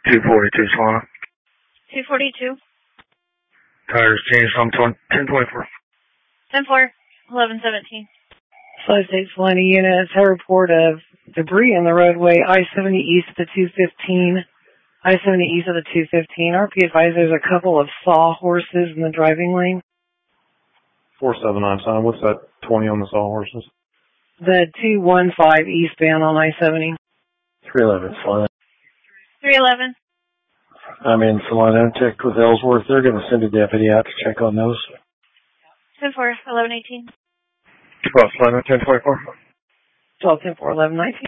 242 Solana. 242. Tires changed on 1024. 10-4, 11-17. 5-6 Solana units, I report of debris in the roadway, I-70 east of the 215. I-70 east of the 215. RP advised there's a couple of sawhorses in the driving lane. 479 sign. What's that 20 on the sawhorses? The 215 eastbound on I-70. 311 Solana. 311. I'm in Solana. Checked with Ellsworth. They're going to send a deputy out to check on those. 10-4, 11-18. 12 Solana, 1024. 12, 10, 4, 11, 19.